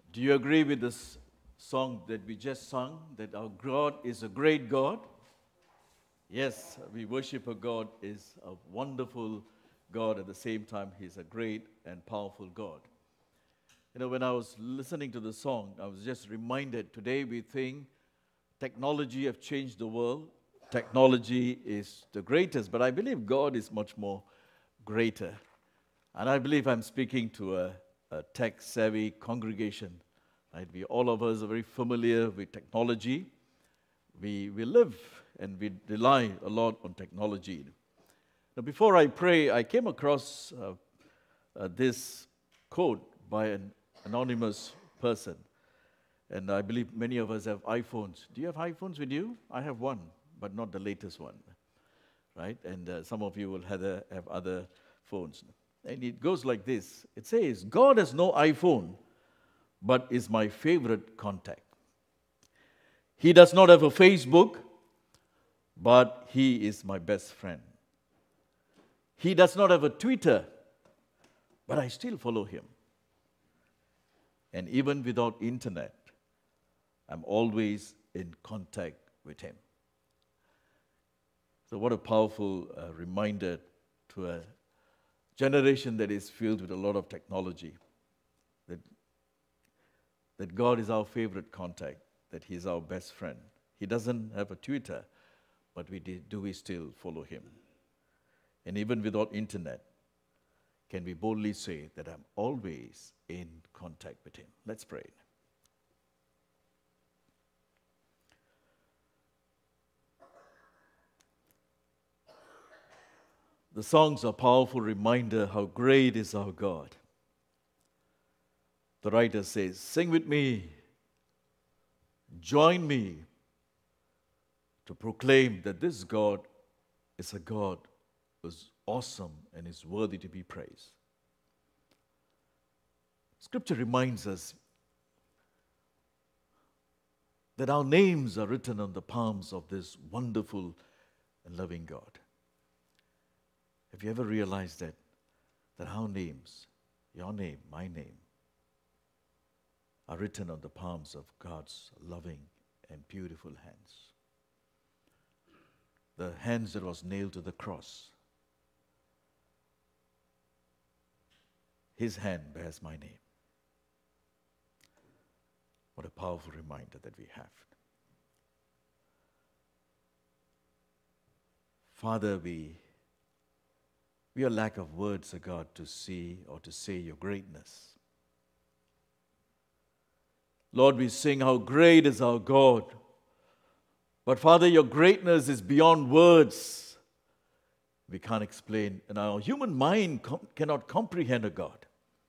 Do you agree with this song that we just sung, that our God is a great God? Yes, we worship a God is a wonderful God. At the same time, He's a great and powerful God. When I was listening to the song, I was just reminded, today we think technology have changed the world. Technology is the greatest, but I believe God is much more greater. And I believe I'm speaking to a tech-savvy congregation. Right? All of us are very familiar with technology. We live and we rely a lot on technology. Now, before I pray, I came across this quote by an anonymous person. And I believe many of us have iPhones. Do you have iPhones with you? I have one, but not the latest one. Right? And some of you will have other phones. And it goes like this. It says, God has no iPhone, but is my favorite contact. He does not have a Facebook, but he is my best friend. He does not have a Twitter, but I still follow him. And even without internet, I'm always in contact with him. So what a powerful reminder to a generation that is filled with a lot of technology, that God is our favorite contact, that He is our best friend. He doesn't have a Twitter, but we still follow Him. And even without internet, can we boldly say that I'm always in contact with Him? Let's pray. The songs are a powerful reminder how great is our God. The writer says, sing with me, join me to proclaim that this God is a God who is awesome and is worthy to be praised. Scripture reminds us that our names are written on the palms of this wonderful and loving God. Have you ever realized that our names, your name, my name, are written on the palms of God's loving and beautiful hands? The hands that was nailed to the cross. His hand bears my name. What a powerful reminder that we have. Father, we are lack of words, O God, to see or to say your greatness. Lord, we sing how great is our God. But Father, your greatness is beyond words. We can't explain, and our human mind cannot comprehend, O God.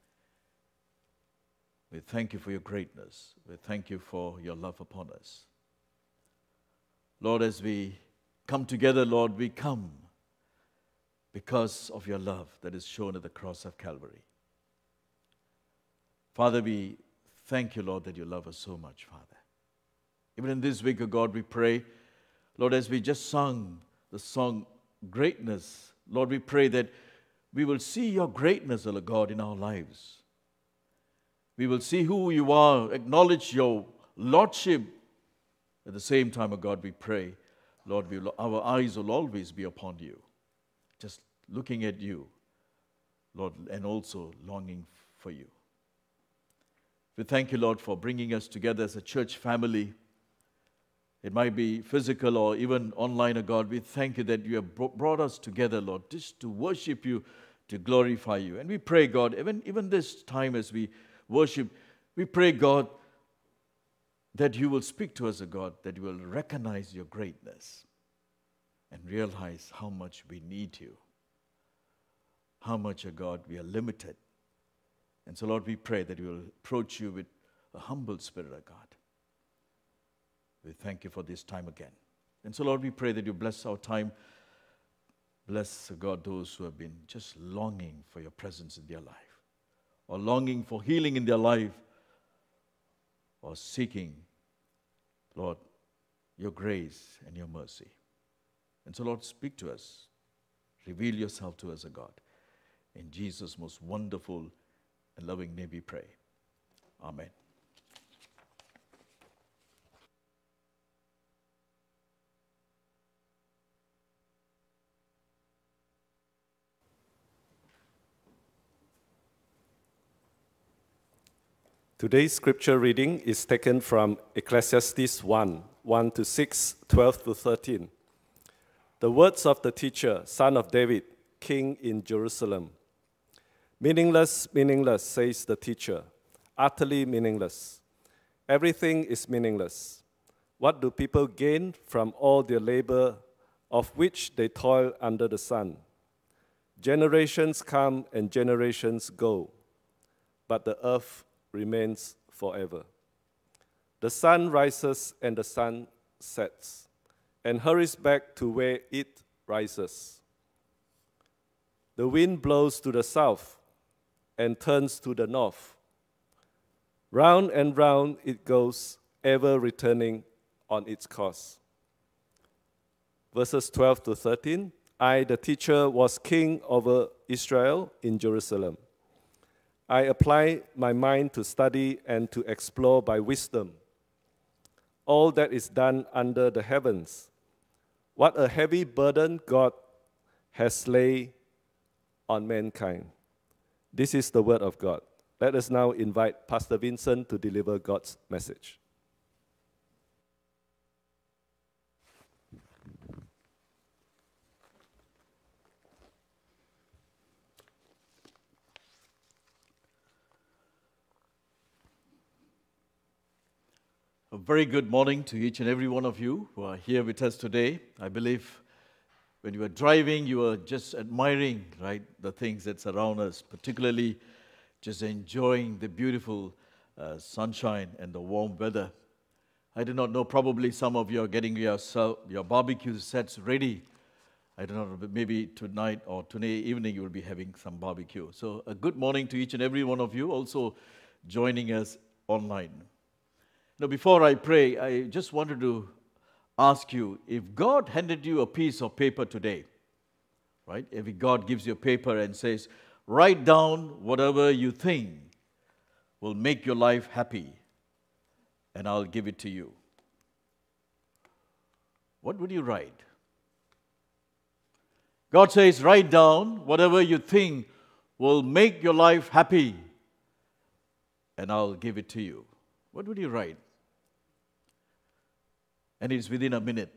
We thank you for your greatness. We thank you for your love upon us. Lord, as we come together, Lord, we come because of your love that is shown at the cross of Calvary. Father, we thank you, Lord, that you love us so much, Father. Even in this week, O God, we pray, Lord, as we just sung the song, Greatness, Lord, we pray that we will see your greatness, O God, in our lives. We will see who you are, acknowledge your lordship. At the same time, O God, we pray, Lord, our eyes will always be upon you, just looking at you, Lord, and also longing for you. We thank you, Lord, for bringing us together as a church family. It might be physical or even online, O God. We thank you that you have brought us together, Lord, just to worship you, to glorify you. And we pray, God, even this time as we worship, we pray, God, that you will speak to us, O God, that you will recognize your greatness and realize how much we need you, how much, O God, we are limited. And so, Lord, we pray that we will approach you with a humble spirit, O God. We thank you for this time again. And so, Lord, we pray that you bless our time. Bless, O God, those who have been just longing for your presence in their life, or longing for healing in their life, or seeking, Lord, your grace and your mercy. And so, Lord, speak to us. Reveal yourself to us, O God. In Jesus' most wonderful and loving name we pray. Amen. Today's scripture reading is taken from Ecclesiastes 1 to 6, 12 to 13. The words of the teacher, son of David, king in Jerusalem. Meaningless, meaningless, says the teacher, utterly meaningless. Everything is meaningless. What do people gain from all their labor of which they toil under the sun? Generations come and generations go, but the earth remains forever. The sun rises and the sun sets, and hurries back to where it rises. The wind blows to the south and turns to the north. Round and round it goes, ever returning on its course. Verses 12 to 13, I, the teacher, was king over Israel in Jerusalem. I apply my mind to study and to explore by wisdom all that is done under the heavens. What a heavy burden God has laid on mankind. This is the word of God. Let us now invite Pastor Vincent to deliver God's message. A very good morning to each and every one of you who are here with us today. I believe when you were driving, you were just admiring, right, the things that surround us, particularly just enjoying the beautiful sunshine and the warm weather. I do not know, probably some of you are getting your barbecue sets ready. I don't know, maybe tonight or today evening you will be having some barbecue. So a good morning to each and every one of you also joining us online. Now, before I pray, I just wanted to ask you, if God handed you a piece of paper today, right? If God gives you a paper and says, write down whatever you think will make your life happy, and I'll give it to you. What would you write? God says, write down whatever you think will make your life happy, and I'll give it to you. What would you write? And it's within a minute.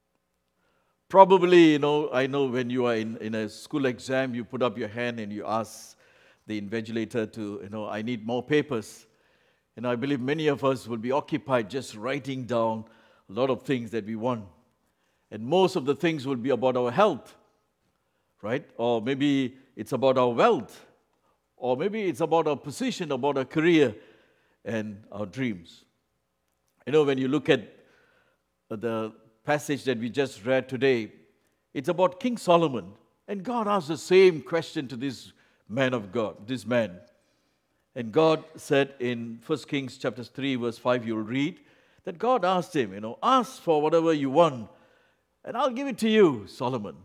Probably, I know when you are in a school exam, you put up your hand and you ask the invigilator to, I need more papers. And I believe many of us will be occupied just writing down a lot of things that we want. And most of the things will be about our health, right? Or maybe it's about our wealth. Or maybe it's about our position, about our career and our dreams. When you look at the passage that we just read today, it's about King Solomon. And God asked the same question to this man of God, this man. And God said in 1 Kings chapter 3, verse 5, you'll read, that God asked him, ask for whatever you want, and I'll give it to you, Solomon.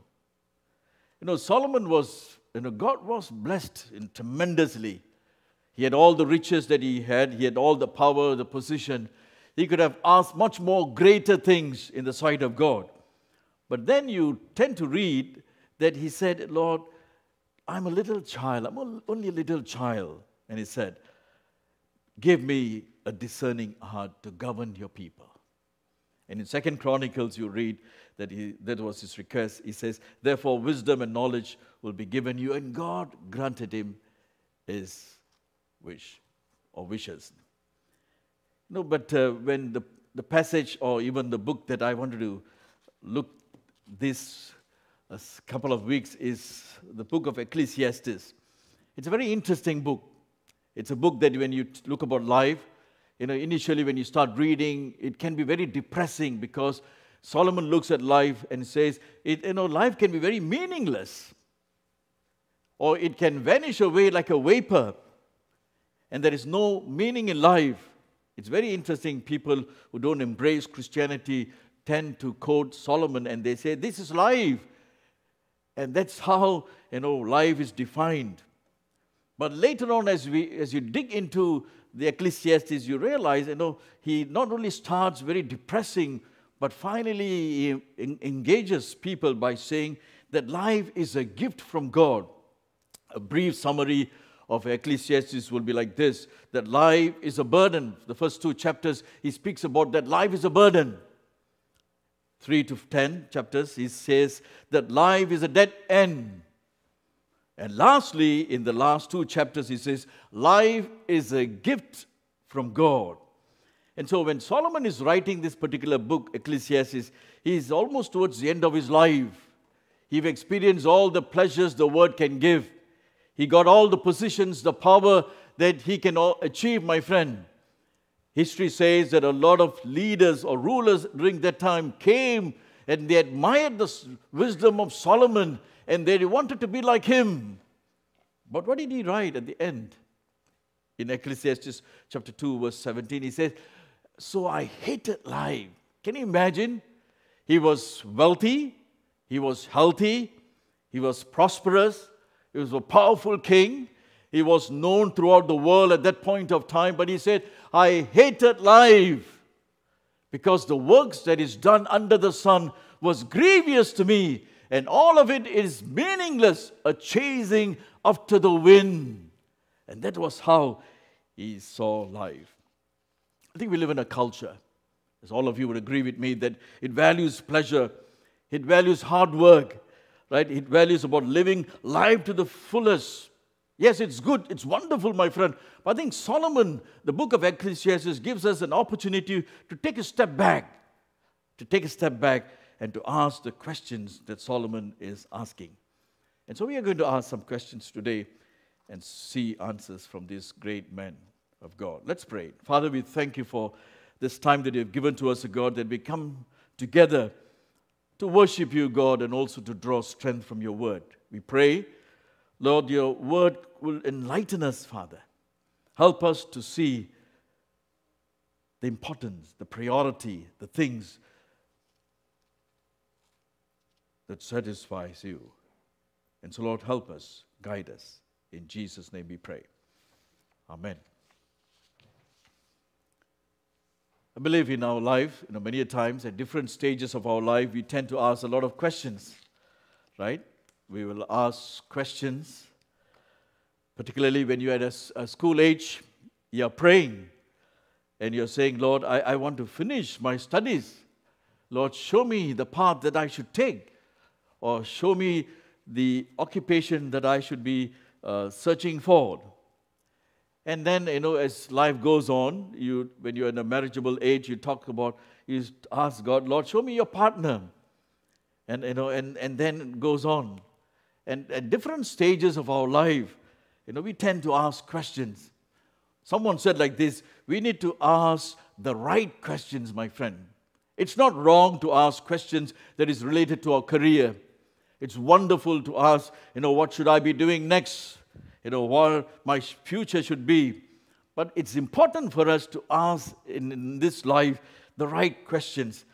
Solomon was, God was blessed tremendously. He had all the riches that he had all the power, the position. He could have asked much more greater things in the sight of God. But then you tend to read that he said, Lord, I'm a little child. I'm only a little child. And he said, give me a discerning heart to govern your people. And in 2 Chronicles, you read that was his request. He says, therefore, wisdom and knowledge will be given you. And God granted him his wish or wishes. But when the passage or even the book that I wanted to look this a couple of weeks is the book of Ecclesiastes. It's a very interesting book. It's a book that when you look about life, initially when you start reading, it can be very depressing because Solomon looks at life and says, life can be very meaningless. Or it can vanish away like a vapor. And there is no meaning in life. It's very interesting. People who don't embrace Christianity tend to quote Solomon and they say, this is life. And that's how, life is defined. But later on, as you dig into the Ecclesiastes, you realize, he not only starts very depressing, but finally he engages people by saying that life is a gift from God. A brief summary of Ecclesiastes will be like this, that life is a burden. The first 2 chapters, he speaks about that life is a burden. 3 to 10 chapters, he says that life is a dead end. And lastly, in the last 2 chapters, he says, life is a gift from God. And so when Solomon is writing this particular book, Ecclesiastes, he is almost towards the end of his life. He's experienced all the pleasures the word can give. He got all the positions, the power that he can achieve, my friend. History says that a lot of leaders or rulers during that time came and they admired the wisdom of Solomon and they wanted to be like him. But what did he write at the end? In Ecclesiastes chapter 2, verse 17, he says, so I hated life. Can you imagine? He was wealthy, he was healthy, he was prosperous, he was a powerful king. He was known throughout the world at that point of time, but he said, I hated life because the works that is done under the sun was grievous to me, and all of it is meaningless, a chasing after the wind. And that was how he saw life. I think we live in a culture, as all of you would agree with me, that it values pleasure, it values hard work, right? It values about living life to the fullest. Yes, it's good, it's wonderful, my friend. But I think Solomon, the book of Ecclesiastes, gives us an opportunity to take a step back, and to ask the questions that Solomon is asking. And so we are going to ask some questions today and see answers from this great man of God. Let's pray. Father, we thank you for this time that you have given to us, God, that we come together to worship you, God, and also to draw strength from your word. We pray, Lord, your word will enlighten us, Father. Help us to see the importance, the priority, the things that satisfies you. And so, Lord, help us, guide us. In Jesus' name we pray. Amen. I believe in our life, many times at different stages of our life, we tend to ask a lot of questions, right? We will ask questions, particularly when you're at a school age, you're praying and you're saying, Lord, I want to finish my studies. Lord, show me the path that I should take, or show me the occupation that I should be searching for. And then, as life goes on, when you're in a marriageable age, you ask God, Lord, show me your partner. And then it goes on. And at different stages of our life, we tend to ask questions. Someone said like this, we need to ask the right questions, my friend. It's not wrong to ask questions that is related to our career. It's wonderful to ask, what should I be doing next? What my future should be. But it's important for us to ask in this life the right questions.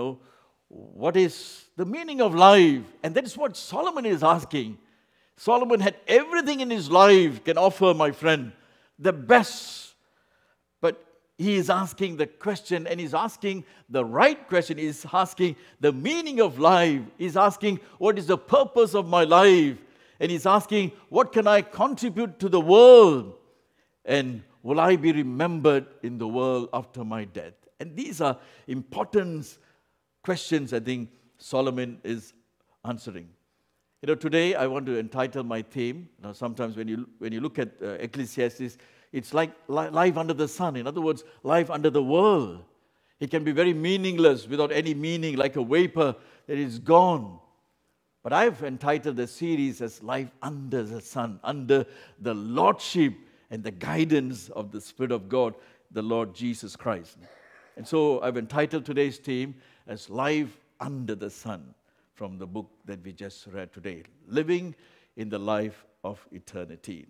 What is the meaning of life? And that is what Solomon is asking. Solomon had everything in his life can offer, my friend, the best. But he is asking the question, and he's asking the right question. He's asking the meaning of life. He's asking, what is the purpose of my life? And he's asking, what can I contribute to the world? And will I be remembered in the world after my death? And these are important questions I think Solomon is answering. Today I want to entitle my theme. Sometimes when you look at Ecclesiastes, it's like life under the sun. In other words, life under the world. It can be very meaningless, without any meaning, like a vapor that is gone. But I've entitled the series as Life Under the Sun, under the lordship and the guidance of the Spirit of God, the Lord Jesus Christ. And so I've entitled today's theme as Life Under the Sun, from the book that we just read today, Living in the Life of Eternity.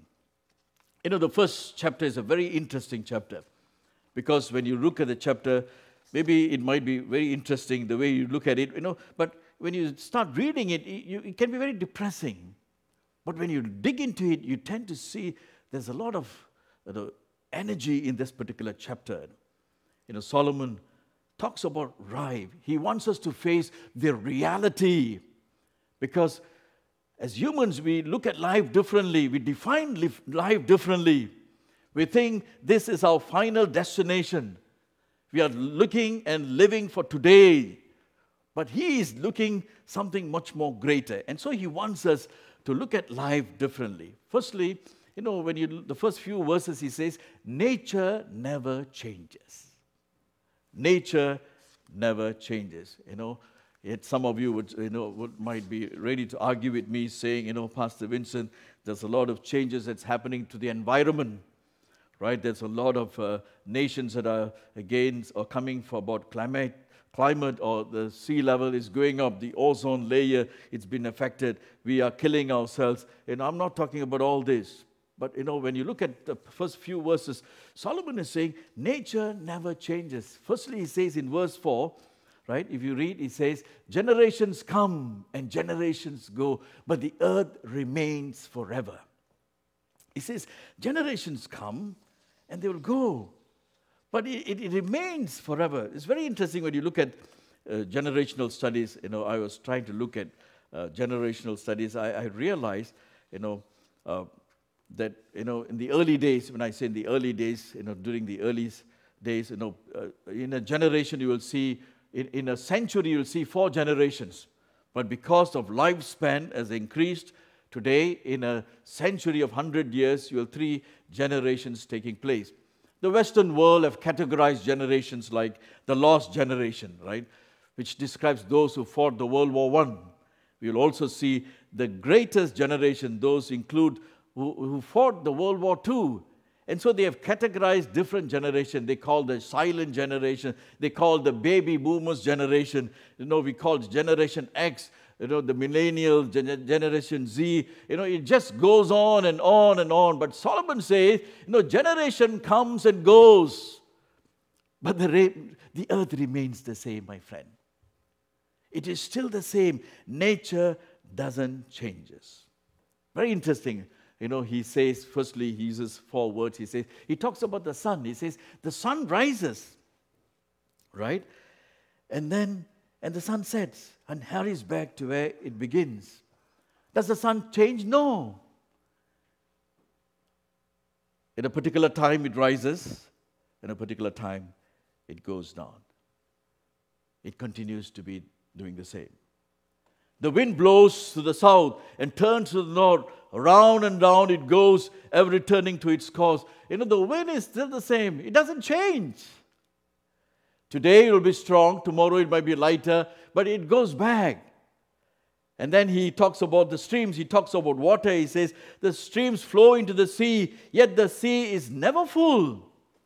The first chapter is a very interesting chapter, because when you look at the chapter, maybe it might be very interesting the way you look at it, but when you start reading it, it can be very depressing. But when you dig into it, you tend to see there's a lot of energy in this particular chapter. Solomon talks about life. He wants us to face the reality, because as humans, we look at life differently. We define life differently. We think this is our final destination. We are looking and living for today. But he is looking something much more greater. And so he wants us to look at life differently. Firstly, when the first few verses he says, nature never changes. Nature never changes. Yet some of you might be ready to argue with me saying, Pastor Vincent, there's a lot of changes that's happening to the environment. Right? There's a lot of nations that are against or coming for about climate, or the sea level is going up, the ozone layer, it's been affected, we are killing ourselves. I'm not talking about all this. But, when you look at the first few verses, Solomon is saying, nature never changes. Firstly, he says in verse 4, right, if you read, he says, generations come and generations go, but the earth remains forever. He says, generations come and they will go, but it remains forever. It's very interesting when you look at generational studies. I was trying to look at generational studies. I realized, that, in the early days, when I say in the early days, during the early days, in a generation you will see, in a century you will see 4 generations. But because of lifespan has increased, today in a century of 100 years, you have 3 generations taking place. The Western world have categorized generations like the lost generation, right, which describes those who fought the World War I. We will also see the greatest generation, those include who fought the World War II. And so they have categorized different generations. They call the silent generation. They call the baby boomers generation. We call Generation X. The millennial Generation Z. It just goes on and on and on. But Solomon says, generation comes and goes. But the earth remains the same, my friend. It is still the same. Nature doesn't change. Very interesting. He says, firstly, he uses 4 words. He talks about the sun. He says, the sun rises, right? And the sun sets and hurries back to where it begins. Does the sun change? No. At a particular time, it rises. At a particular time, it goes down. It continues to be doing the same. The wind blows to the south and turns to the north. Round and round it goes, ever returning to its course. The wind is still the same. It doesn't change. Today it will be strong. Tomorrow it might be lighter. But it goes back. And then he talks about the streams. He talks about water. He says, the streams flow into the sea, yet the sea is never full.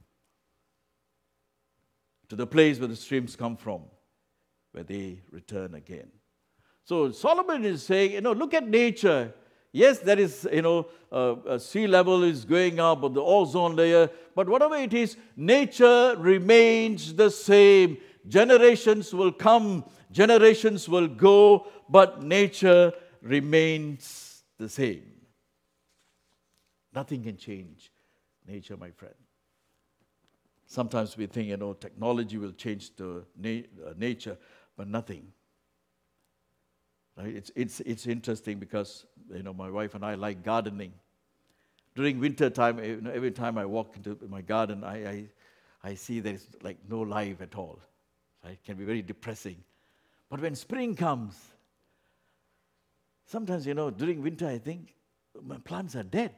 To the place where the streams come from, where they return again. So Solomon is saying, look at nature. Yes, there is, sea level is going up, or the ozone layer, but whatever it is, nature remains the same. Generations will come, generations will go, but nature remains the same. Nothing can change nature, my friend. Sometimes we think, technology will change the nature, but nothing. Right? It's interesting because my wife and I like gardening. During winter time, every time I walk into my garden, I see there's like no life at all. Right? It can be very depressing. But when spring comes, sometimes during winter I think my plants are dead.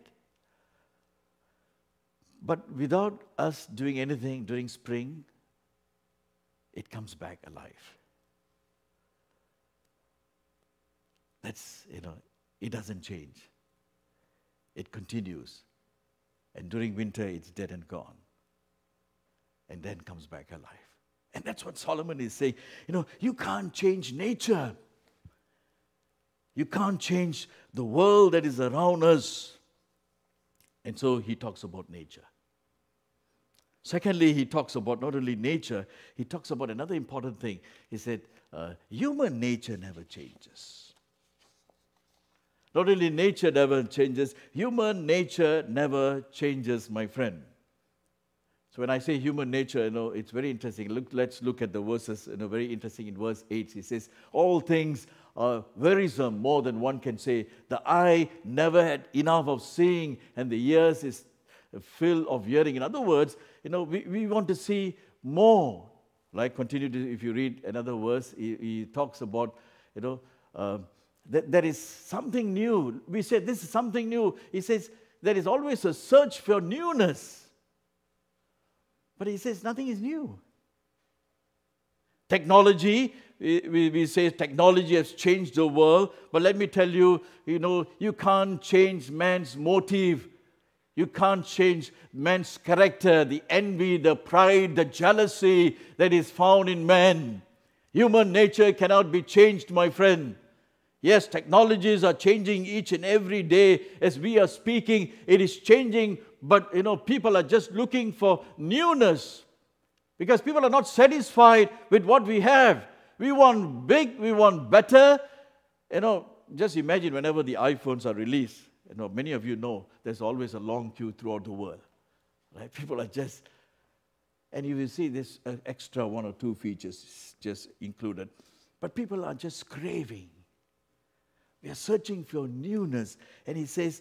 But without us doing anything during spring, it comes back alive. That's, it doesn't change. It continues. And during winter, it's dead and gone. And then comes back alive. And that's what Solomon is saying. You can't change nature. You can't change the world that is around us. And so he talks about nature. Secondly, he talks about not only nature, he talks about another important thing. He said, human nature never changes. Not only nature never changes, human nature never changes, my friend. So when I say human nature, it's very interesting. Let's look at the verses. Very interesting. In verse 8, he says, all things are wearisome, more than one can say. The eye never had enough of seeing, and the ears is full of hearing. In other words, we want to see more. Like, if you read another verse, he talks about, that there is something new. We said this is something new. He says there is always a search for newness. But he says nothing is new. Technology, we say technology has changed the world, but let me tell you, you can't change man's motive. You can't change man's character, the envy, the pride, the jealousy that is found in man. Human nature cannot be changed, my friend. Yes, technologies are changing each and every day. As we are speaking, it is changing, but people are just looking for newness because people are not satisfied with what we have. We want big, we want better. Just imagine whenever the iPhones are released, many of you know there's always a long queue throughout the world. Right? People are just, and you will see this extra 1 or 2 features just included. But people are just craving. We are searching for newness. And he says,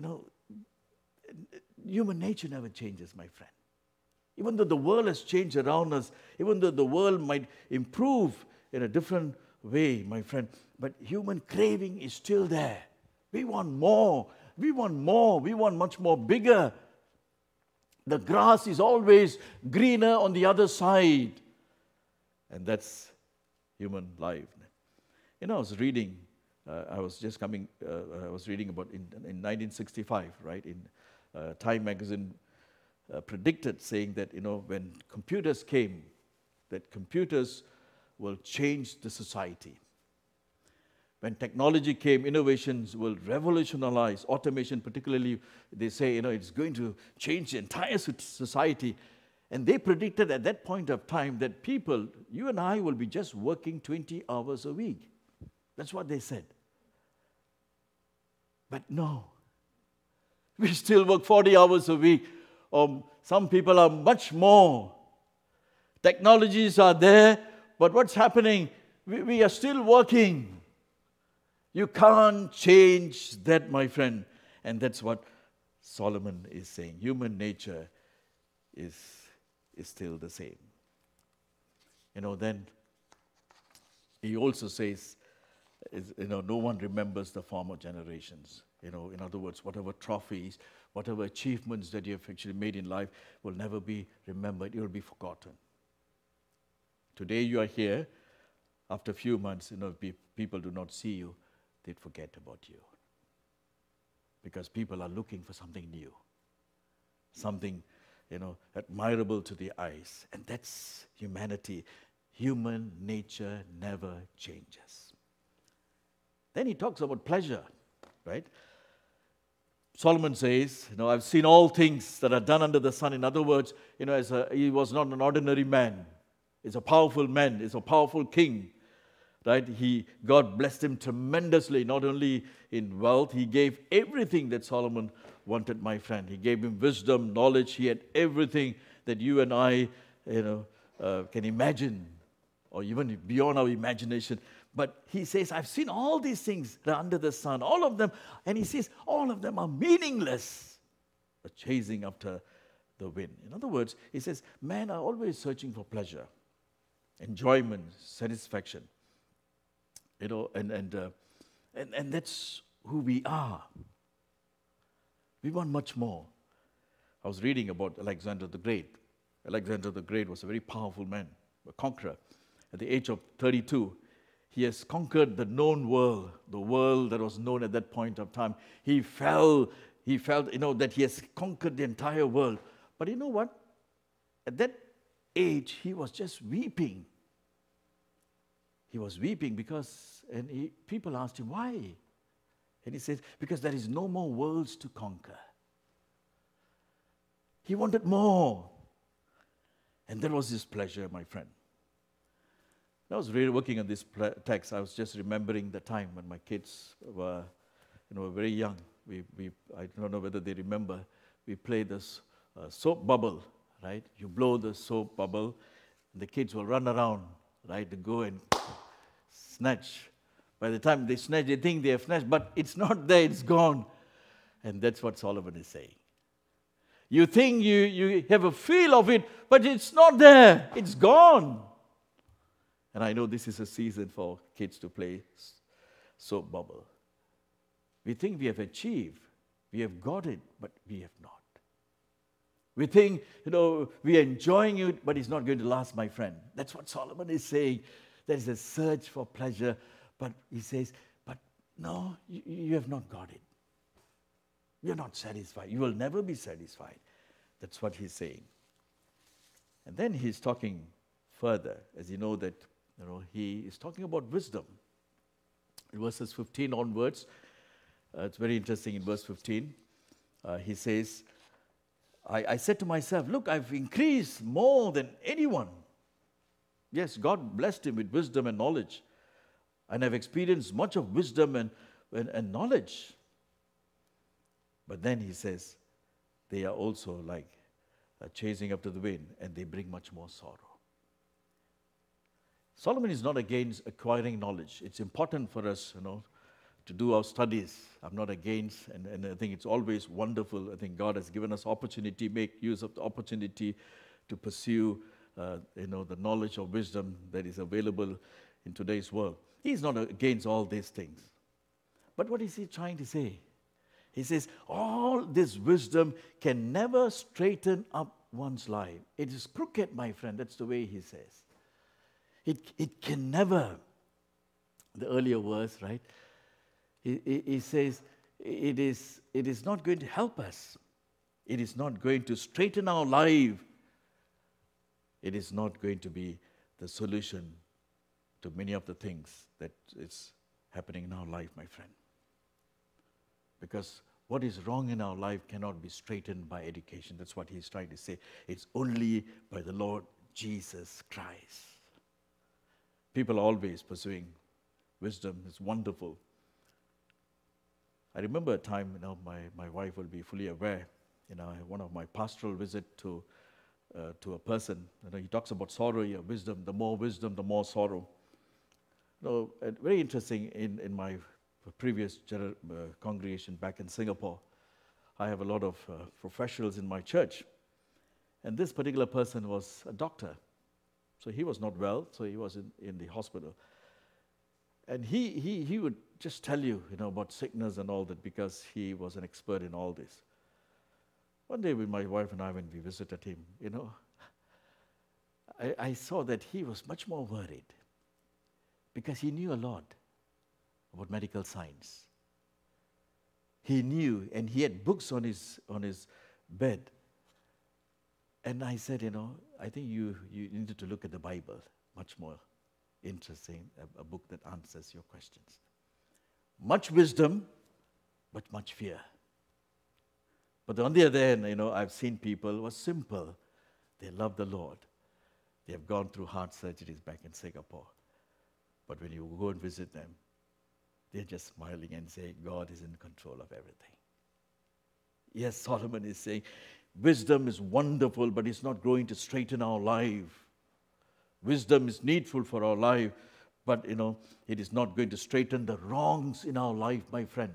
human nature never changes, my friend. Even though the world has changed around us, even though the world might improve in a different way, my friend, but human craving is still there. We want more. We want more. We want much more bigger. The grass is always greener on the other side. And that's human life. I was reading, I was reading about in 1965, right? In Time magazine predicted, saying that, when computers came, that computers will change the society. When technology came, innovations will revolutionize automation, particularly, they say, it's going to change the entire society. And they predicted at that point of time that people, you and I, will be just working 20 hours a week. That's what they said. But no. We still work 40 hours a week. Or some people are much more. Technologies are there, but what's happening? We are still working. You can't change that, my friend. And that's what Solomon is saying. Human nature is still the same. Then he also says, no one remembers the former generations. In other words, whatever trophies, whatever achievements that you have actually made in life will never be remembered. It will be forgotten. Today you are here. After a few months, people do not see you. They'd forget about you. Because people are looking for something new. Something, admirable to the eyes. And that's humanity. Human nature never changes. Then he talks about pleasure, right? Solomon says, I've seen all things that are done under the sun. In other words, he was not an ordinary man. He's a powerful man. He's a powerful king. Right? God blessed him tremendously, not only in wealth. He gave everything that Solomon wanted, my friend. He gave him wisdom, knowledge. He had everything that you and I, can imagine, or even beyond our imagination. But he says, I've seen all these things that are under the sun, all of them. And he says, all of them are meaningless, but chasing after the wind. In other words, he says, men are always searching for pleasure, enjoyment, satisfaction. And that's who we are. We want much more. I was reading about Alexander the Great. Alexander the Great was a very powerful man, a conqueror. At the age of 32, he has conquered the known world, the world that was known at that point of time. He felt, that he has conquered the entire world. But you know what? At that age, he was just weeping. He was weeping because, people asked him, why? And he said, because there is no more worlds to conquer. He wanted more. And that was his pleasure, my friend. I was really working on this text. I was just remembering the time when my kids were, very young. I don't know whether they remember. We played this soap bubble, right? You blow the soap bubble, and the kids will run around, right, to go and snatch. By the time they snatch, they think they have snatched, but it's not there, it's gone. And that's what Solomon is saying. You think you have a feel of it, but it's not there, it's gone. And I know this is a season for kids to play soap bubble. We think we have achieved, we have got it, but we have not. We think, we are enjoying it, but it's not going to last, my friend. That's what Solomon is saying. There is a search for pleasure, but he says, but no, you have not got it. You're not satisfied. You will never be satisfied. That's what he's saying. And then he's talking further, as you know that he is talking about wisdom. In verses 15 onwards, it's very interesting in verse 15. He says, I said to myself, look, I've increased more than anyone. Yes, God blessed him with wisdom and knowledge. And I've experienced much of wisdom and knowledge. But then he says, they are also like chasing after the wind, and they bring much more sorrow. Solomon is not against acquiring knowledge. It's important for us, to do our studies. I'm not against, and I think it's always wonderful. I think God has given us opportunity, make use of the opportunity to pursue, the knowledge or wisdom that is available in today's world. He's not against all these things. But what is he trying to say? He says, all this wisdom can never straighten up one's life. It is crooked, my friend. That's the way he says. It can never. The earlier verse, right? He says, it is not going to help us. It is not going to straighten our life. It is not going to be the solution to many of the things that is happening in our life, my friend. Because what is wrong in our life cannot be straightened by education. That's what he's trying to say. It's only by the Lord Jesus Christ. People are always pursuing wisdom. It's wonderful. I remember a time, my wife will be fully aware, one of my pastoral visit to a person, he talks about sorrow, wisdom, the more sorrow. Very interesting, in my previous congregation back in Singapore, I have a lot of professionals in my church. And this particular person was a doctor. So he was not well, so he was in the hospital. And he would just tell you, about sickness and all that, because he was an expert in all this. One day with my wife and I, when we visited him, I saw that he was much more worried because he knew a lot about medical science. He knew, and he had books on his bed. And I said, I think you needed to look at the Bible, much more interesting, a book that answers your questions. Much wisdom, but much fear. But on the other hand, I've seen people who are simple. They love the Lord. They have gone through heart surgeries back in Singapore. But when you go and visit them, they're just smiling and saying, God is in control of everything. Yes, Solomon is saying, wisdom is wonderful, but it's not going to straighten our life. Wisdom is needful for our life, but, it is not going to straighten the wrongs in our life, my friend.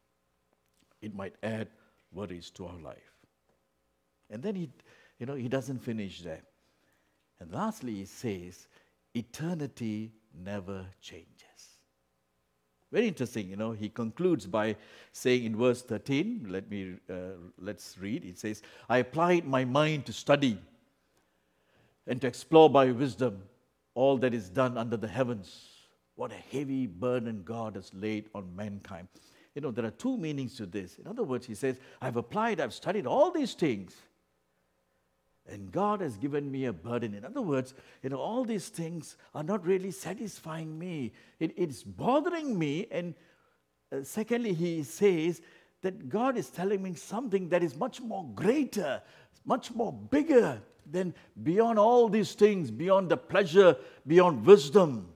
It might add worries to our life. And then he doesn't finish there. And lastly, he says, eternity never changes. Very interesting, he concludes by saying in verse 13, let's read. It says, I applied my mind to study and to explore by wisdom all that is done under the heavens. What a heavy burden God has laid on mankind. There are two meanings to this. In other words, he says, I've studied all these things, and God has given me a burden. In other words, all these things are not really satisfying me. It's bothering me. And secondly, he says that God is telling me something that is much more greater, much more bigger than beyond all these things, beyond the pleasure, beyond wisdom.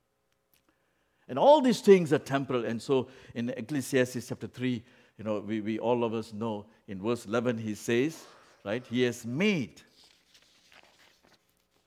And all these things are temporal. And so in Ecclesiastes chapter 3, we all of us know, in verse 11 he says, right, he has made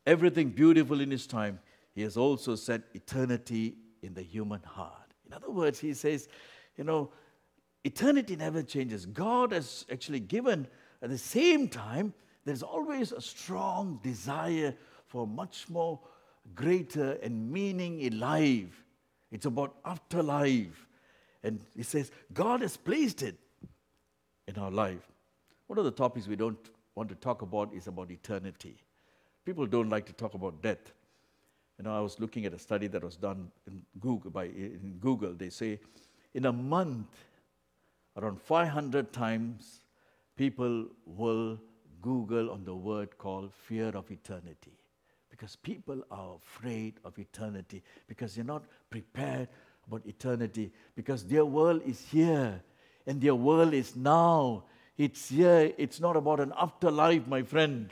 everything beautiful in His time, He has also set eternity in the human heart. In other words, He says, eternity never changes. God has actually given, at the same time, there's always a strong desire for much more greater and meaning in life. It's about afterlife. And He says, God has placed it in our life. One of the topics we don't want to talk about is about eternity. People don't like to talk about death. I was looking at a study that was done in Google. They say in a month, around 500 times, people will Google on the word called fear of eternity. Because people are afraid of eternity. Because they're not prepared about eternity. Because their world is here. And their world is now. It's here. It's not about an afterlife, my friend.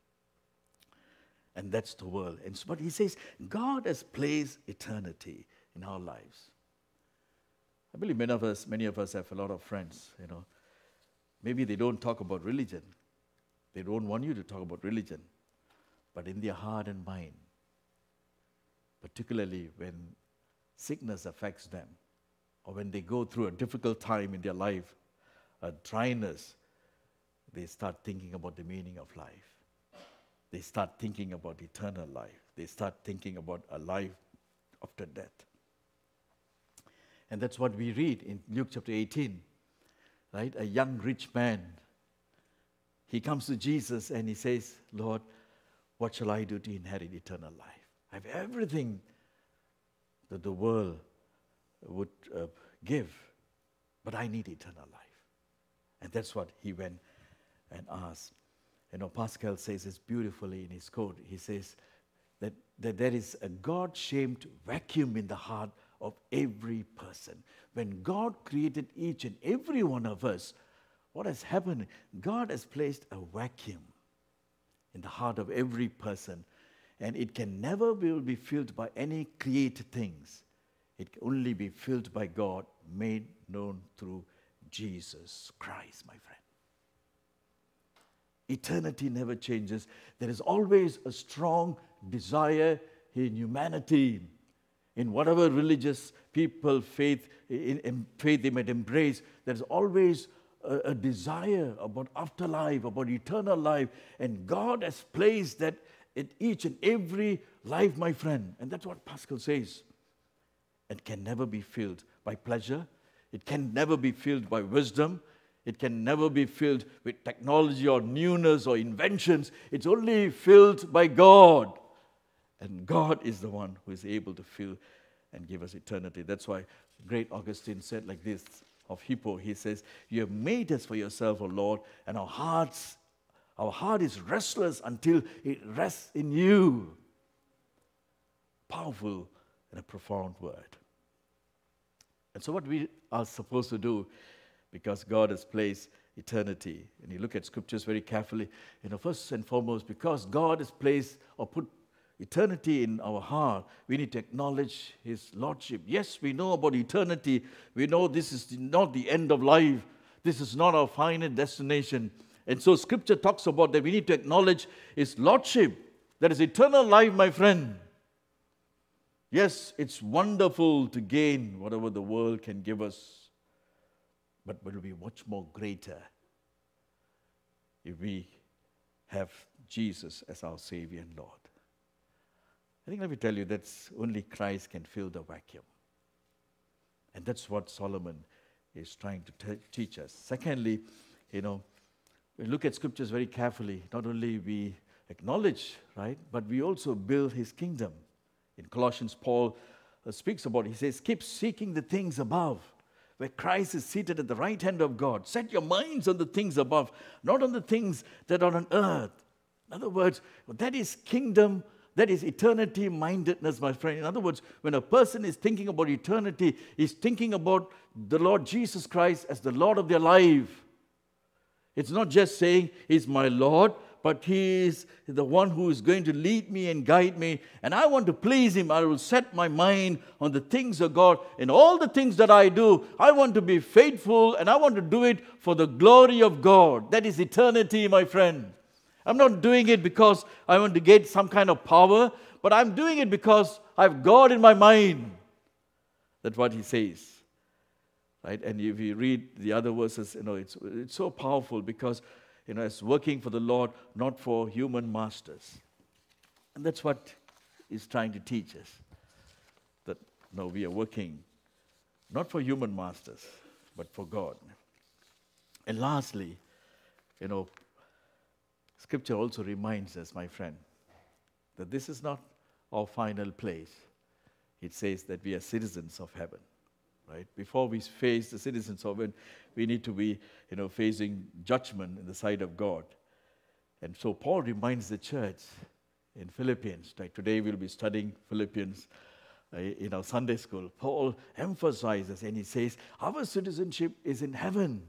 And that's the world. But He says, God has placed eternity in our lives. I believe many of us have a lot of friends, Maybe they don't talk about religion. They don't want you to talk about religion. But in their heart and mind, particularly when sickness affects them, or when they go through a difficult time in their life, a dryness, they start thinking about the meaning of life. They start thinking about eternal life. They start thinking about a life after death. And that's what we read in Luke chapter 18, right? A young rich man, he comes to Jesus and he says, Lord, what shall I do to inherit eternal life? I have everything that the world would give, but I need eternal life. And that's what he went and asked. Pascal says this beautifully in his quote. He says that there is a God-shaped vacuum in the heart of every person. When God created each and every one of us, what has happened? God has placed a vacuum in the heart of every person, and it can never be filled by any created things. It can only be filled by God, made known through Jesus Christ, my friend. Eternity never changes. There is always a strong desire in humanity, in whatever religious people, faith they might embrace. There is always a desire about afterlife, about eternal life. And God has placed that in each and every life, my friend. And that's what Pascal says. It can never be filled by pleasure. It can never be filled by wisdom. It can never be filled with technology or newness or inventions. It's only filled by God. And God is the one who is able to fill and give us eternity. That's why great Augustine said like this of Hippo. He says, you have made us for yourself, O Lord, and our heart is restless until it rests in you. Powerful and a profound word. And so what we are supposed to do, because God has placed eternity, and you look at scriptures very carefully, first and foremost, because God has placed or put eternity in our heart, we need to acknowledge His Lordship. Yes, we know about eternity. We know this is not the end of life. This is not our final destination. And so Scripture talks about that we need to acknowledge His Lordship. That is eternal life, my friend. Yes, it's wonderful to gain whatever the world can give us, but it will be much more greater if we have Jesus as our Savior and Lord. I think let me tell you, that's only Christ can fill the vacuum. And that's what Solomon is trying to teach us. Secondly, we look at scriptures very carefully. Not only we acknowledge, right, but we also build His kingdom. In Colossians, Paul speaks about it. He says, keep seeking the things above, where Christ is seated at the right hand of God. Set your minds on the things above, not on the things that are on earth. In other words, that is kingdom. That is eternity-mindedness, my friend. In other words, when a person is thinking about eternity, he's thinking about the Lord Jesus Christ as the Lord of their life. It's not just saying, He's my Lord, but He is the one who is going to lead me and guide me. And I want to please Him. I will set my mind on the things of God. In all the things that I do, I want to be faithful, and I want to do it for the glory of God. That is eternity, my friend. I'm not doing it because I want to get some kind of power, but I'm doing it because I have God in my mind. That's what he says. Right? And if you read the other verses, it's so powerful because, it's working for the Lord, not for human masters. And that's what he's trying to teach us. That, we are working not for human masters, but for God. And lastly, Scripture also reminds us, my friend, that this is not our final place. It says that we are citizens of heaven, right? Before we face the citizens of heaven, we need to be, facing judgment in the sight of God. And so Paul reminds the church in Philippians, right? Today we'll be studying Philippians in our Sunday school. Paul emphasizes and he says, our citizenship is in heaven.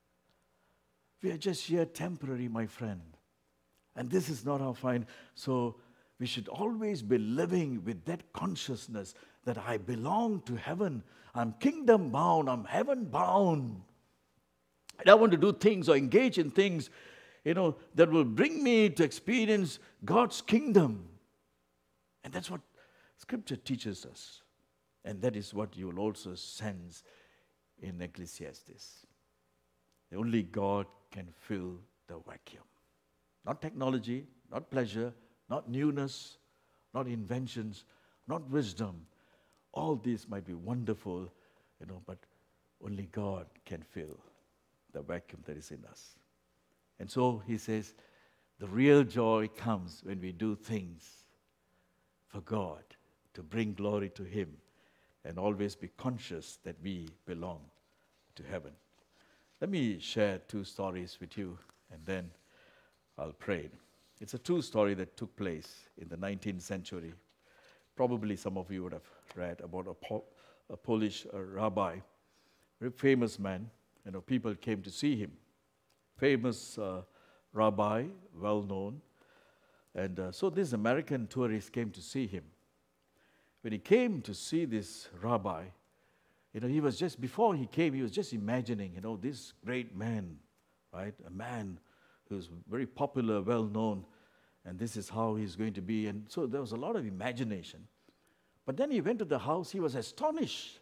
We are just here temporary, my friend. And this is not our final. So we should always be living with that consciousness that I belong to heaven. I'm kingdom bound. I'm heaven bound. And I want to do things or engage in things, that will bring me to experience God's kingdom. And that's what Scripture teaches us. And that is what you will also sense in Ecclesiastes. Only God can fill the vacuum. Not technology, not pleasure, not newness, not inventions, not wisdom. All these might be wonderful, but only God can fill the vacuum that is in us. And so he says, the real joy comes when we do things for God, to bring glory to Him, and always be conscious that we belong to heaven. Let me share 2 stories with you, and then I'll pray. It's a true story that took place in the 19th century. Probably some of you would have read about a Polish rabbi, very famous man. People came to see him. Famous rabbi, well known. And so these American tourists came to see him. When he came to see this rabbi, he was just, before he came, he was just imagining, this great man, right? A man who's very popular, well known, and this is how he's going to be. And so there was a lot of imagination. But then he went to the house, he was astonished.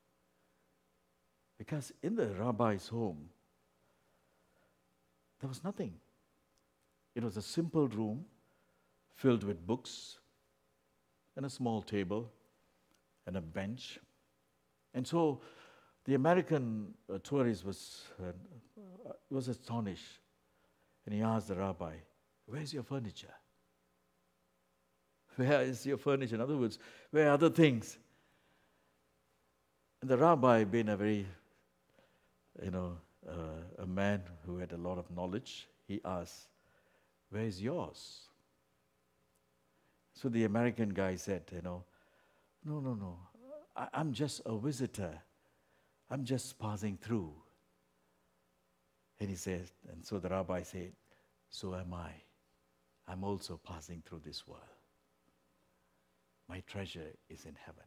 Because in the rabbi's home, there was nothing. It was a simple room filled with books and a small table and a bench. And so the American tourist was astonished. And he asked the rabbi, where's your furniture? Where is your furniture? In other words, where are other things? And the rabbi, being a very, a man who had a lot of knowledge, he asked, where's yours? So the American guy said, no, I'm just a visitor. I'm just passing through. And he says, and so the rabbi said, so am I. I'm also passing through this world. My treasure is in heaven.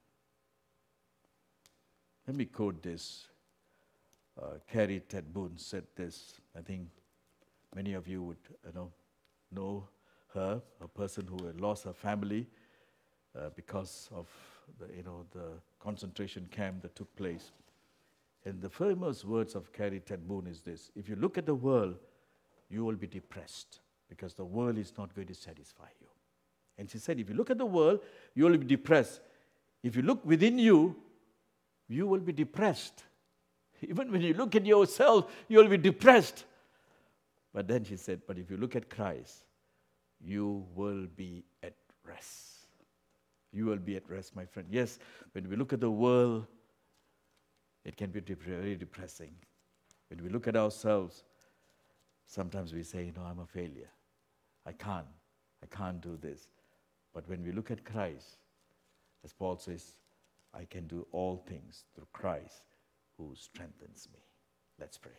Let me quote this. Carrie Ted Boone said this. I think many of you would know her, a person who had lost her family because of the concentration camp that took place. And the famous words of Carrie Ted Boone is this: if you look at the world, you will be depressed because the world is not going to satisfy you. And she said, if you look at the world, you will be depressed. If you look within you, you will be depressed. Even when you look at yourself, you will be depressed. But then she said, but if you look at Christ, you will be at rest. You will be at rest, my friend. Yes, when we look at the world, it can be very depressing. When we look at ourselves, sometimes we say, I'm a failure. I can't do this. But when we look at Christ, as Paul says, I can do all things through Christ who strengthens me. Let's pray.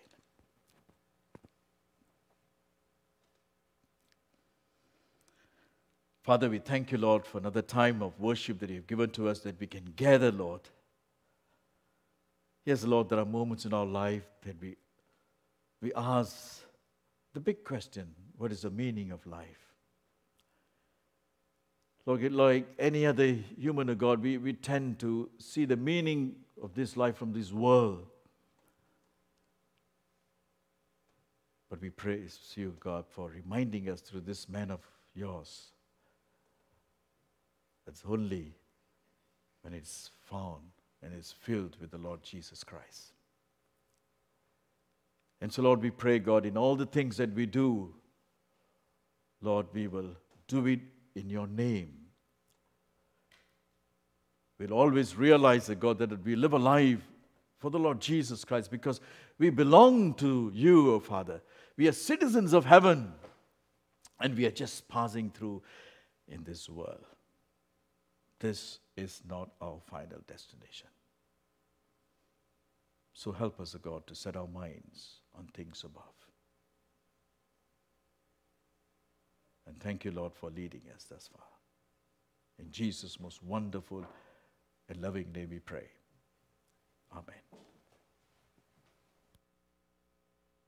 Father, we thank you, Lord, for another time of worship that you've given to us, that we can gather, Lord. Yes, Lord, there are moments in our life that we ask the big question, what is the meaning of life? Like any other human of God, we tend to see the meaning of this life from this world. But we praise you, God, for reminding us through this man of yours. That's only when it's found and is filled with the Lord Jesus Christ. And so, Lord, we pray, God, in all the things that we do, Lord, we will do it in your name. We'll always realize, God, that we live a life for the Lord Jesus Christ because we belong to you, O Father. We are citizens of heaven, and we are just passing through in this world. This is not our final destination. So help us, O God, to set our minds on things above. And thank you, Lord, for leading us thus far. In Jesus' most wonderful and loving name we pray. Amen.